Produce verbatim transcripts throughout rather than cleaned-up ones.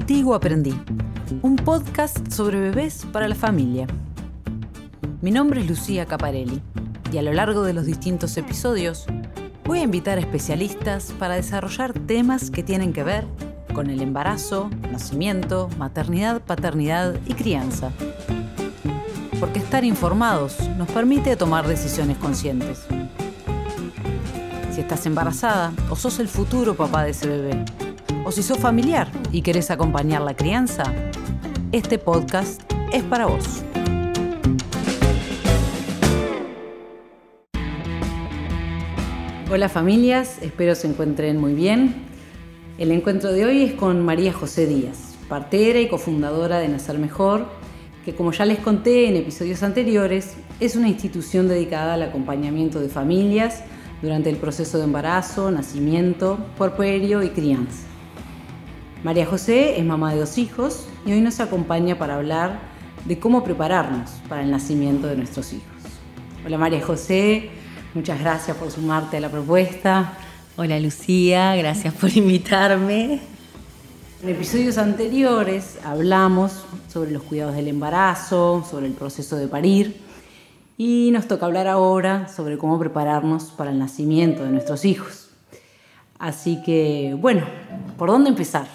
Contigo Aprendí, un podcast sobre bebés para la familia. Mi nombre es Lucía Caparelli y a lo largo de los distintos episodios voy a invitar a especialistas para desarrollar temas que tienen que ver con el embarazo, nacimiento, maternidad, paternidad y crianza. Porque estar informados nos permite tomar decisiones conscientes. Si estás embarazada o sos el futuro papá de ese bebé, o si sos familiar y querés acompañar la crianza, este podcast es para vos. Hola familias, espero se encuentren muy bien. El encuentro de hoy es con María José Díaz, partera y cofundadora de Nacer Mejor, que como ya les conté en episodios anteriores, es una institución dedicada al acompañamiento de familias durante el proceso de embarazo, nacimiento, puerperio y crianza. María José es mamá de dos hijos y hoy nos acompaña para hablar de cómo prepararnos para el nacimiento de nuestros hijos. Hola María José, muchas gracias por sumarte a la propuesta. Hola Lucía, gracias por invitarme. En episodios anteriores hablamos sobre los cuidados del embarazo, sobre el proceso de parir y nos toca hablar ahora sobre cómo prepararnos para el nacimiento de nuestros hijos. Así que, bueno, ¿por dónde empezar?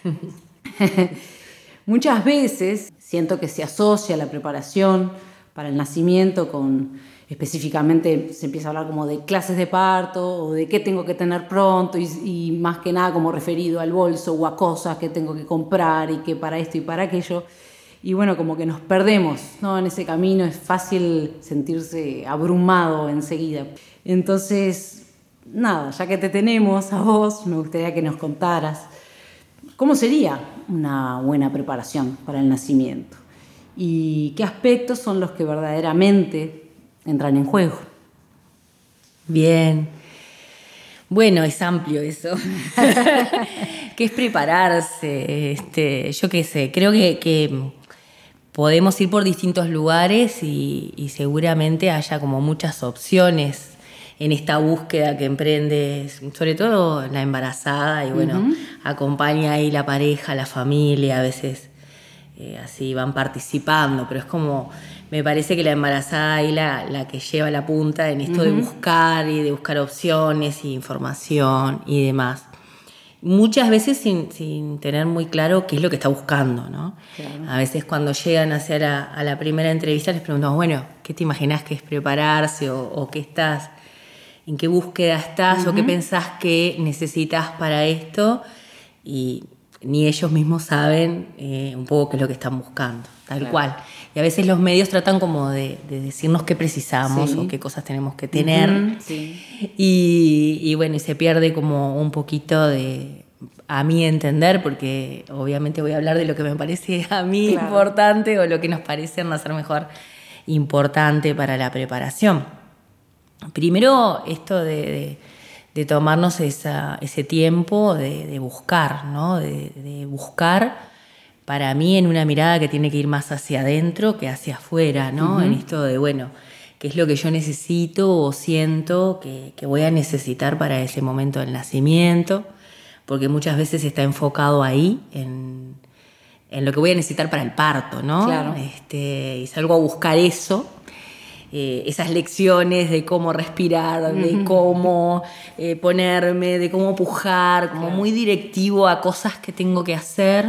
Muchas veces siento que se asocia la preparación para el nacimiento con, específicamente se empieza a hablar como de clases de parto o de qué tengo que tener pronto y, y más que nada como referido al bolso o a cosas que tengo que comprar y que para esto y para aquello. Y bueno, como que nos perdemos, ¿no? En ese camino es fácil sentirse abrumado enseguida. Entonces, nada, ya que te tenemos a vos, me gustaría que nos contaras cómo sería una buena preparación para el nacimiento y qué aspectos son los que verdaderamente entran en juego. Bien. Bueno, es amplio eso. ¿Qué es prepararse? Este, yo qué sé, creo que, que podemos ir por distintos lugares y, y seguramente haya como muchas opciones en esta búsqueda que emprende, sobre todo la embarazada, y bueno, uh-huh. acompaña ahí la pareja, la familia, a veces eh, así van participando, pero es como, me parece que la embarazada ahí la, la que lleva la punta en esto uh-huh. de buscar y de buscar opciones y información y demás. Muchas veces sin, sin tener muy claro qué es lo que está buscando, ¿no? Claro. A veces cuando llegan hacia la, a la primera entrevista les preguntamos, bueno, ¿qué te imaginas que es prepararse o, o qué estás... en qué búsqueda estás uh-huh. o qué pensás que necesitas para esto, y ni ellos mismos saben eh, un poco qué es lo que están buscando, tal claro. cual. Y a veces los medios tratan como de, de decirnos qué precisamos sí. o qué cosas tenemos que tener. Uh-huh. Sí. Y, y bueno, y se pierde como un poquito de, a mí entender, porque obviamente voy a hablar de lo que me parece a mí claro. importante o lo que nos parece en Nacer Mejor importante para la preparación. Primero, esto de, de, de tomarnos esa, ese tiempo de, de buscar, ¿no? De, de buscar, para mí, en una mirada que tiene que ir más hacia adentro que hacia afuera, ¿no? Uh-huh. En esto de, bueno, qué es lo que yo necesito o siento que, que voy a necesitar para ese momento del nacimiento, porque muchas veces está enfocado ahí, en, en lo que voy a necesitar para el parto, ¿no? Claro. Este, y salgo a buscar eso. Eh, esas lecciones de cómo respirar, de uh-huh. cómo eh, ponerme, de cómo pujar, como claro. muy directivo a cosas que tengo que hacer.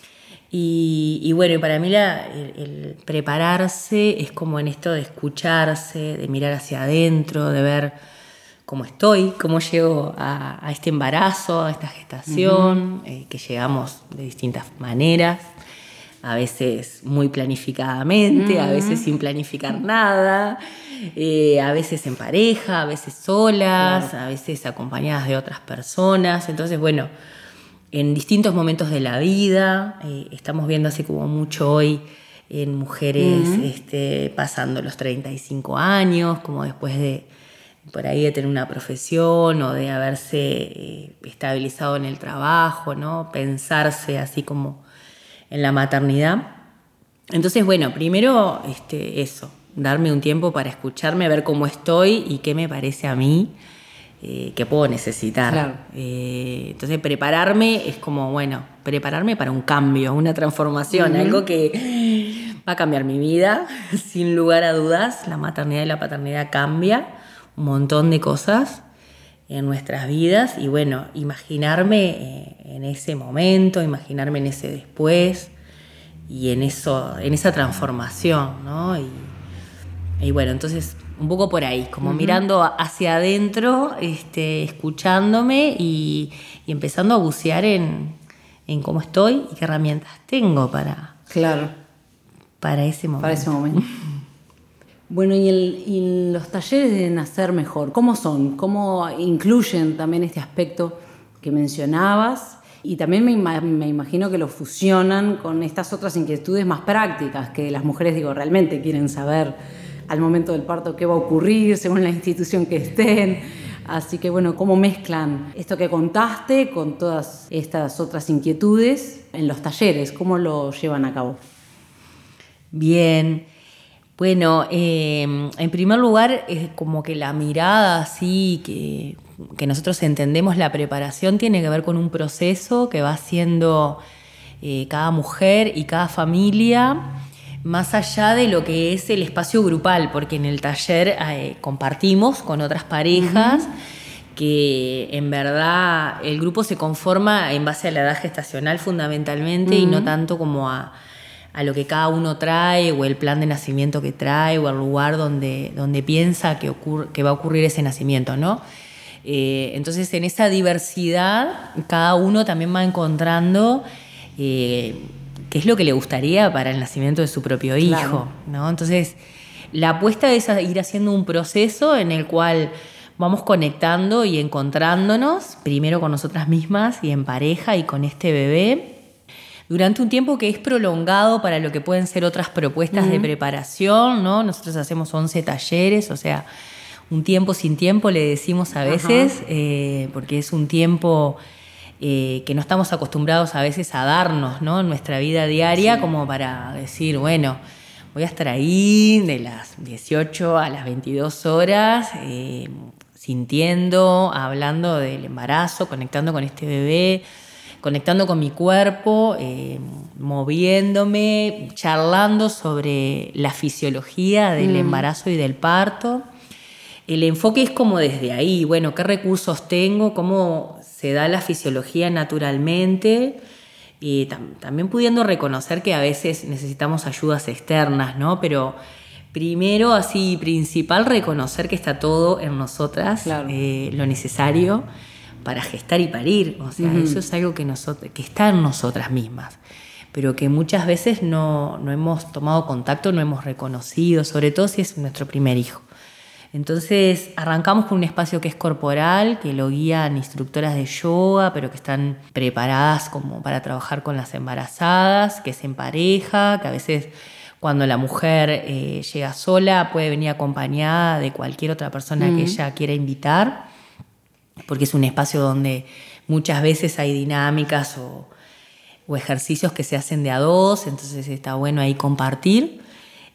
Y, y bueno, y para mí la, el, el prepararse es como en esto de escucharse, de mirar hacia adentro, de ver cómo estoy, cómo llego a, a este embarazo, a esta gestación, uh-huh. eh, que llegamos de distintas maneras. A veces muy planificadamente, mm. a veces sin planificar nada, eh, a veces en pareja, a veces solas, claro. a veces acompañadas de otras personas. Entonces, bueno, en distintos momentos de la vida, eh, estamos viendo así como mucho hoy en mujeres mm. este, pasando los treinta y cinco años, como después de por ahí de tener una profesión o de haberse eh, estabilizado en el trabajo, ¿no? Pensarse así como en la maternidad. Entonces, bueno, primero este, eso, darme un tiempo para escucharme, ver cómo estoy y qué me parece a mí eh, que puedo necesitar. Claro. Eh, entonces, prepararme es como, bueno, prepararme para un cambio, una transformación, uh-huh. algo que va a cambiar mi vida, sin lugar a dudas. La maternidad y la paternidad cambia un montón de cosas en nuestras vidas y bueno, imaginarme eh, en ese momento, imaginarme en ese después y en eso, en esa transformación, ¿no? Y, y bueno, entonces un poco por ahí, como uh-huh. mirando hacia adentro, este, escuchándome y, y empezando a bucear en, en cómo estoy y qué herramientas tengo para, claro. para ese momento. Para ese momento. Bueno, y, el, y los talleres de nacer mejor, ¿cómo son? ¿Cómo incluyen también este aspecto que mencionabas? Y también me, me imagino que lo fusionan con estas otras inquietudes más prácticas que las mujeres, digo, realmente quieren saber al momento del parto qué va a ocurrir según la institución que estén. Así que bueno, ¿cómo mezclan esto que contaste con todas estas otras inquietudes en los talleres? ¿Cómo lo llevan a cabo? Bien, bueno, eh, en primer lugar es como que la mirada así, que, que nosotros entendemos la preparación tiene que ver con un proceso que va haciendo eh, cada mujer y cada familia, más allá de lo que es el espacio grupal, porque en el taller eh, compartimos con otras parejas, uh-huh. que en verdad el grupo se conforma en base a la edad gestacional fundamentalmente uh-huh. y no tanto como a, a lo que cada uno trae o el plan de nacimiento que trae o el lugar donde, donde piensa que, ocurre, que va a ocurrir ese nacimiento, ¿no? Eh, entonces en esa diversidad cada uno también va encontrando eh, qué es lo que le gustaría para el nacimiento de su propio hijo, claro. ¿no? Entonces, la apuesta es a ir haciendo un proceso en el cual vamos conectando y encontrándonos, primero con nosotras mismas y en pareja y con este bebé, durante un tiempo que es prolongado para lo que pueden ser otras propuestas uh-huh. de preparación, ¿no? Nosotros hacemos once talleres, o sea, un tiempo sin tiempo le decimos a veces, uh-huh. eh, porque es un tiempo... Eh, que no estamos acostumbrados a veces a darnos, ¿no? En nuestra vida diaria, sí. como para decir, bueno, voy a estar ahí de las dieciocho a las veintidós horas, eh, sintiendo, hablando del embarazo, conectando con este bebé, conectando con mi cuerpo, eh, moviéndome, charlando sobre la fisiología del mm. embarazo y del parto. El enfoque es como desde ahí, bueno, ¿qué recursos tengo? ¿Cómo se da la fisiología naturalmente? Y tam- también pudiendo reconocer que a veces necesitamos ayudas externas, ¿no? Pero primero, así, principal, reconocer que está todo en nosotras, claro. eh, lo necesario para gestar y parir. O sea, uh-huh. eso es algo que, nosotros, que está en nosotras mismas, pero que muchas veces no, no hemos tomado contacto, no hemos reconocido, sobre todo si es nuestro primer hijo. Entonces arrancamos con un espacio que es corporal, que lo guían instructoras de yoga, pero que están preparadas como para trabajar con las embarazadas, que es en pareja, que a veces cuando la mujer eh, llega sola puede venir acompañada de cualquier otra persona mm. que ella quiera invitar, porque es un espacio donde muchas veces hay dinámicas o, o ejercicios que se hacen de a dos, entonces está bueno ahí compartir.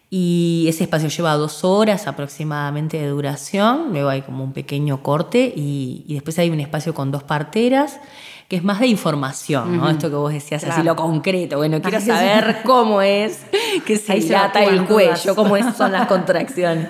Y ese espacio lleva dos horas aproximadamente de duración, luego hay como un pequeño corte y, y después hay un espacio con dos parteras, que es más de información, ¿no? Uh-huh. Esto que vos decías, claro. así lo concreto. Bueno, quiero saber cómo es que se dilata el cuello, cómo es, son las contracciones.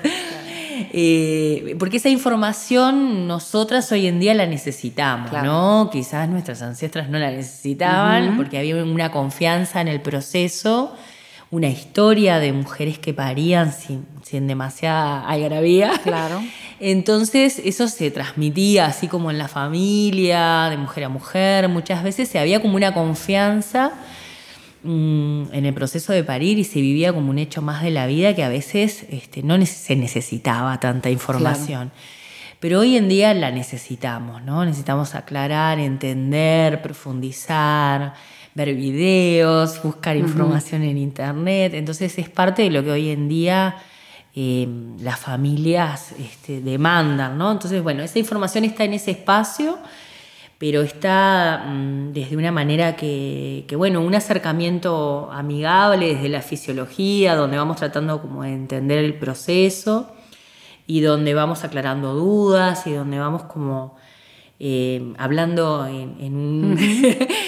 Eh, porque esa información nosotras hoy en día la necesitamos, claro. ¿no? Quizás nuestras ancestras no la necesitaban uh-huh. porque había una confianza en el proceso, una historia de mujeres que parían sin, sin demasiada algarabía. Claro. Entonces eso se transmitía así como en la familia, de mujer a mujer. Muchas veces se había como una confianza mmm, en el proceso de parir y se vivía como un hecho más de la vida que a veces este, no se necesitaba tanta información. Claro. Pero hoy en día la necesitamos, ¿no? Necesitamos aclarar, entender, profundizar, ver videos, buscar uh-huh. información en internet. Entonces es parte de lo que hoy en día eh, las familias este, demandan, ¿no? Entonces, bueno, esa información está en ese espacio, pero está mmm, desde una manera que, que, bueno, un acercamiento amigable desde la fisiología, donde vamos tratando como de entender el proceso y donde vamos aclarando dudas y donde vamos como eh, hablando en, en un... Uh-huh.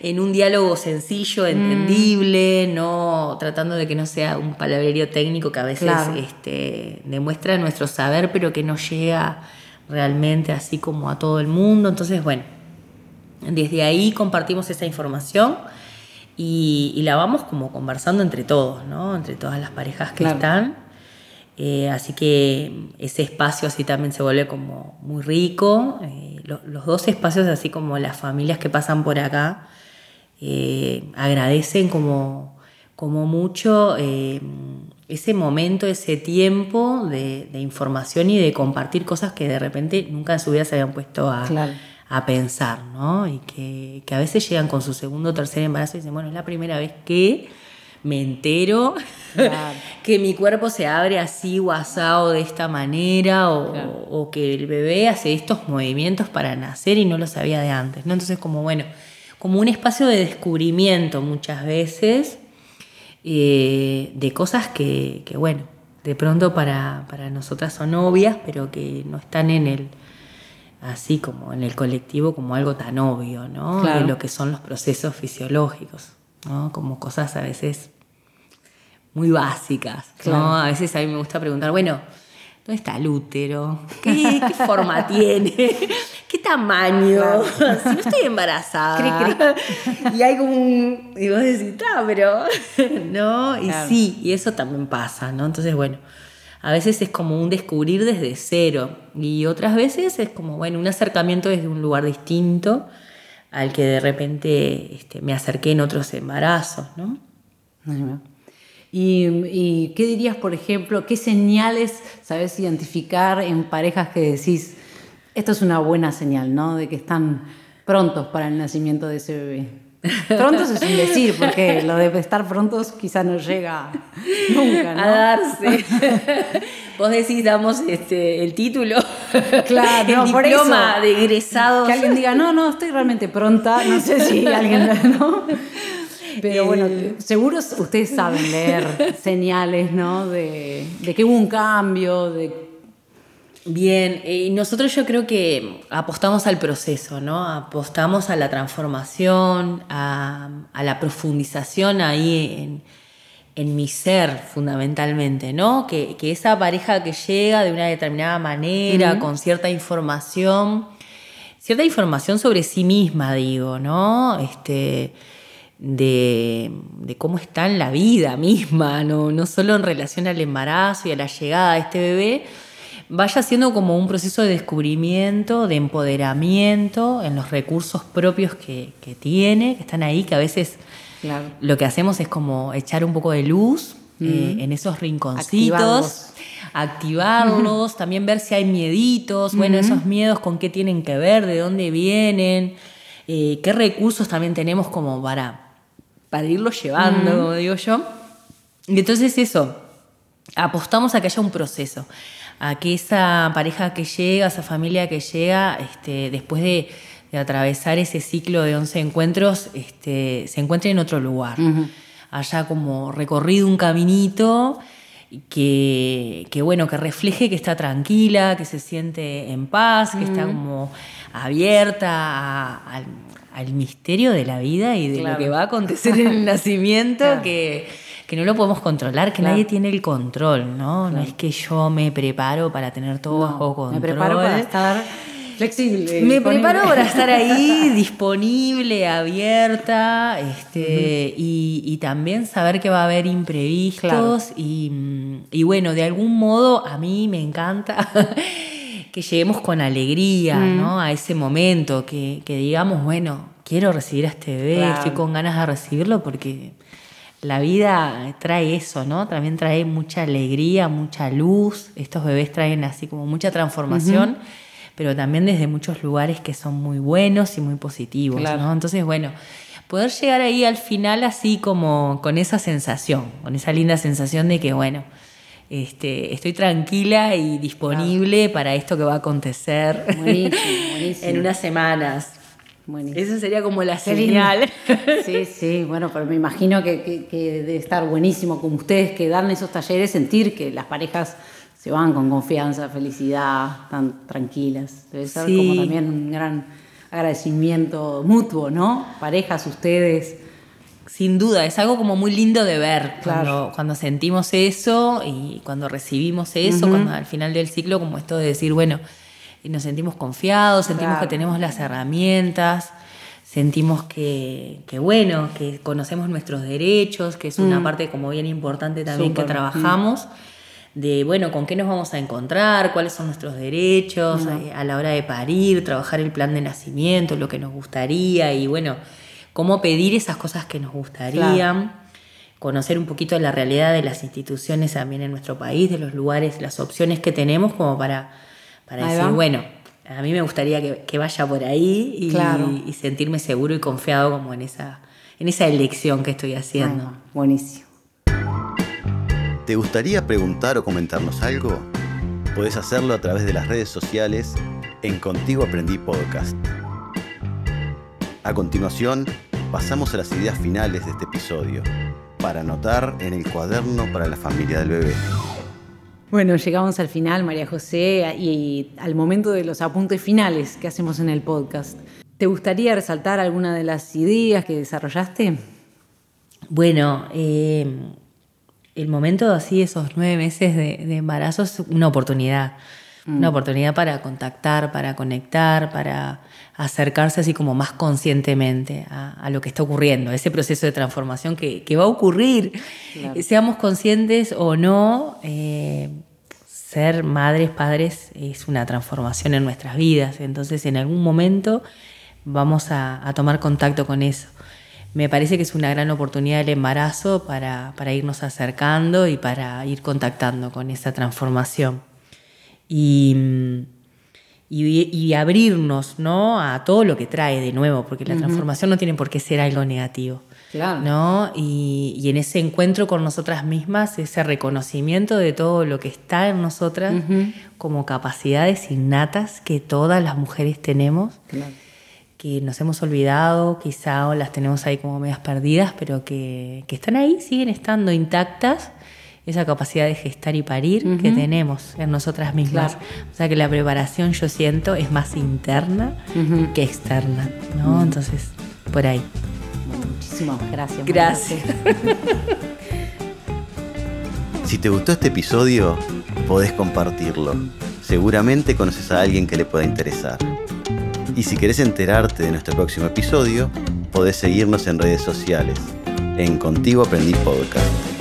en un diálogo sencillo, entendible, mm. no tratando de que no sea un palabrerío técnico que a veces claro. este, demuestra nuestro saber, pero que no llega realmente así como a todo el mundo. Entonces, bueno, desde ahí compartimos esa información y, y la vamos como conversando entre todos, ¿no? Entre todas las parejas que claro. están. Eh, así que ese espacio así también se vuelve como muy rico. Eh, lo, los dos espacios, así como las familias que pasan por acá, eh, agradecen como, como mucho eh, ese momento, ese tiempo de, de información y de compartir cosas que de repente nunca en su vida se habían puesto a, claro. a pensar, ¿no? Y que, que a veces llegan con su segundo o tercer embarazo y dicen, bueno, es la primera vez que me entero claro. que mi cuerpo se abre así o asado de esta manera o, claro. o que el bebé hace estos movimientos para nacer y no lo sabía de antes, ¿no? Entonces como bueno, como un espacio de descubrimiento muchas veces eh, de cosas que, que bueno, de pronto para, para nosotras son obvias, pero que no están en el así como en el colectivo como algo tan obvio, ¿no? Claro. De lo que son los procesos fisiológicos, ¿no? Como cosas a veces muy básicas, claro. ¿no? A veces a mí me gusta preguntar, bueno, ¿dónde está el útero? ¿Qué, qué forma tiene? ¿Qué tamaño? Claro. Si no estoy embarazada. Cri, cri. Y hay como un... Y vos decís, ah, pero... ¿no? Y claro. sí, y eso también pasa, ¿no? Entonces, bueno, a veces es como un descubrir desde cero. Y otras veces es como, bueno, un acercamiento desde un lugar distinto al que de repente este, me acerqué en otros embarazos, ¿no? ¿Y, ¿Y qué dirías, por ejemplo, qué señales sabes identificar en parejas que decís, esto es una buena señal, ¿no? De que están prontos para el nacimiento de ese bebé? Prontos es un decir, porque lo de estar prontos quizá no llega nunca, ¿no? A darse. Vos decís, damos este, el título, claro, el no, diploma por eso, de egresados. Que alguien diga, no, no, estoy realmente pronta, no sé si alguien, ¿no? Pero bueno, seguro ustedes saben leer señales, ¿no? De, de que hubo un cambio, de... Bien, y nosotros yo creo que apostamos al proceso, ¿no? Apostamos a la transformación, a, a la profundización ahí en, en mi ser fundamentalmente, ¿no? Que, que esa pareja que llega de una determinada manera, uh-huh. con cierta información, cierta información sobre sí misma, digo, ¿no? Este... De, de cómo está en la vida misma, no, no solo en relación al embarazo y a la llegada de este bebé, vaya siendo como un proceso de descubrimiento, de empoderamiento en los recursos propios que, que tiene, que están ahí, que a veces claro. lo que hacemos es como echar un poco de luz mm. eh, en esos rinconcitos, activarlos, activarlos también ver si hay mieditos, mm-hmm. bueno, esos miedos con qué tienen que ver, de dónde vienen, eh, qué recursos también tenemos como para... para irlo llevando, mm. como digo yo. Y entonces eso, apostamos a que haya un proceso, a que esa pareja que llega, esa familia que llega, este, después de, de atravesar ese ciclo de once encuentros, este, se encuentre en otro lugar. Mm-hmm. Haya como recorrido un caminito que, que, bueno, que refleje que está tranquila, que se siente en paz, mm. que está como abierta a... a al misterio de la vida y de claro. lo que va a acontecer en el nacimiento, claro. que, que no lo podemos controlar, que claro. nadie tiene el control, ¿no? Claro. No es que yo me preparo para tener todo no, bajo control. Me preparo para estar flexible. Me preparo para estar ahí, disponible, abierta, este, uh-huh. y, y también saber que va a haber imprevistos. Claro. Y, y bueno, de algún modo a mí me encanta... que lleguemos con alegría, mm. ¿no? A ese momento, que, que digamos, bueno, quiero recibir a este bebé, claro. estoy con ganas de recibirlo porque la vida trae eso, ¿no? También trae mucha alegría, mucha luz. Estos bebés traen así como mucha transformación, uh-huh. pero también desde muchos lugares que son muy buenos y muy positivos, claro. ¿no? Entonces, bueno, poder llegar ahí al final así como con esa sensación, con esa linda sensación de que, bueno, Este, estoy tranquila y disponible claro. para esto que va a acontecer buenísimo, buenísimo. en unas semanas. Buenísimo. Esa sería como la señal. Sí, sí, bueno, pero me imagino que, que, que debe estar buenísimo con ustedes, que dan esos talleres, sentir que las parejas se van con confianza, felicidad, tan tranquilas. Debe ser sí. como también un gran agradecimiento mutuo, ¿no? Parejas, ustedes. Sin duda, es algo como muy lindo de ver, Claro. cuando, cuando sentimos eso y cuando recibimos eso, uh-huh. cuando al final del ciclo, como esto de decir, bueno, nos sentimos confiados, sentimos claro. que tenemos las herramientas, sentimos que, que, bueno, que conocemos nuestros derechos, que es una mm. parte como bien importante también Super. que trabajamos, mm. de, bueno, con qué nos vamos a encontrar, cuáles son nuestros derechos, mm. a, a la hora de parir, trabajar el plan de nacimiento, lo que nos gustaría y, bueno, cómo pedir esas cosas que nos gustarían, claro. conocer un poquito de la realidad de las instituciones también en nuestro país, de los lugares, las opciones que tenemos como para, para decir, bueno, a mí me gustaría que, que vaya por ahí y, claro. y, y sentirme seguro y confiado como en esa, en esa elección que estoy haciendo. Bueno, buenísimo. ¿Te gustaría preguntar o comentarnos algo? Podés hacerlo a través de las redes sociales en Contigo Aprendí Podcast. A continuación, pasamos a las ideas finales de este episodio, para anotar en el cuaderno para la familia del bebé. Bueno, llegamos al final, María José, y al momento de los apuntes finales que hacemos en el podcast. ¿Te gustaría resaltar alguna de las ideas que desarrollaste? Bueno, eh, el momento así, esos nueve meses de, de embarazo es una oportunidad. Mm. Una oportunidad para contactar, para conectar, para acercarse así como más conscientemente a, a lo que está ocurriendo, ese proceso de transformación que, que va a ocurrir. Claro. Seamos conscientes o no, eh, ser madres, padres es una transformación en nuestras vidas. Entonces, en algún momento vamos a, a tomar contacto con eso. Me parece que es una gran oportunidad el embarazo para, para irnos acercando y para ir contactando con esa transformación. Y... Y, y abrirnos, ¿no?, a todo lo que trae de nuevo, porque la uh-huh. transformación no tiene por qué ser algo negativo. Claro. ¿No? Y, y en ese encuentro con nosotras mismas, ese reconocimiento de todo lo que está en nosotras uh-huh. como capacidades innatas que todas las mujeres tenemos, claro. que nos hemos olvidado, quizá o las tenemos ahí como medias perdidas, pero que, que están ahí, siguen estando intactas. Esa capacidad de gestar y parir uh-huh. que tenemos en nosotras mismas. Claro. O sea que la preparación, yo siento, es más interna uh-huh. que externa, ¿no? Uh-huh. Entonces, por ahí. Bueno, muchísimas gracias. Gracias. Si te gustó este episodio, podés compartirlo. Seguramente conoces a alguien que le pueda interesar. Y si querés enterarte de nuestro próximo episodio, podés seguirnos en redes sociales. En Contigo Aprendí Podcast.